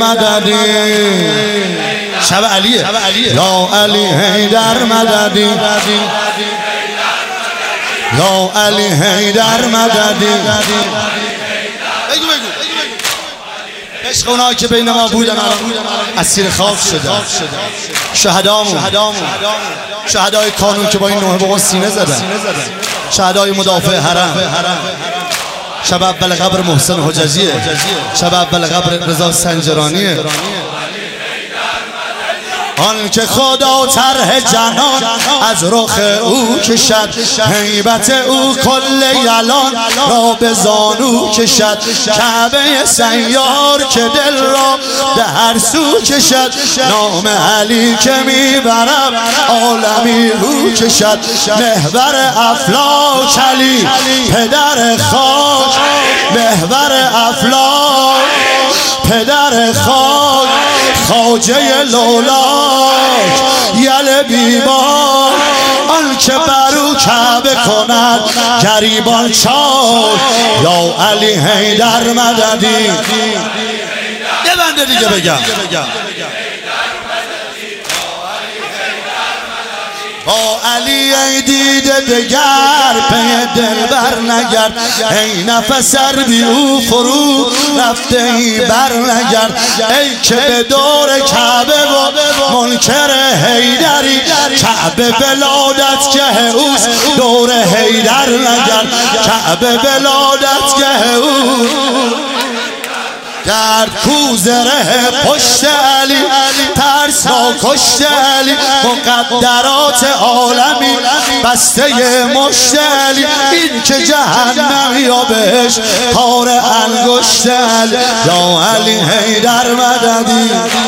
مددی شب علیه یا علی حیدر مددی یا علی حیدر مددی عشق اونایی که بین ما بودن اسیر خاک شدن شهدامون شهدای کانون که با این نوحه بقون سینه زدن شهدای مدافع حرم شب اول قبر محسن حججیه شب اول قبر رضا سنجرانیه آن که خدا طرح جهان از رخ او کشد هیبت او کل یلان را به زانو کشد کعبه سیار که دل را به هر سو کشد نام علی که میبرم عالمی رو کشد محور افلاک علی پدر خاک محور افلاک پدر خاک خواجه لولاک یل بیمار آن که برو کعبه کند گریبان چاک یا علی حیدر مددی یه بنده دیگه بگم با علی ای دیده دگر پی دل بر نگرد ای نفس بی او فرو رفته ای بر نگرد ای که به دور کعبه و منکر حیدری کعبه ولادت گه اوست دور حیدر نگرد کعبه ولادت گه او گرد کوزره پشت علی ترس را کشت علی مقدرات عالمی بسته مشت علی این که جهنم یا بهش کار انگشت علی یا علی حیدر مددی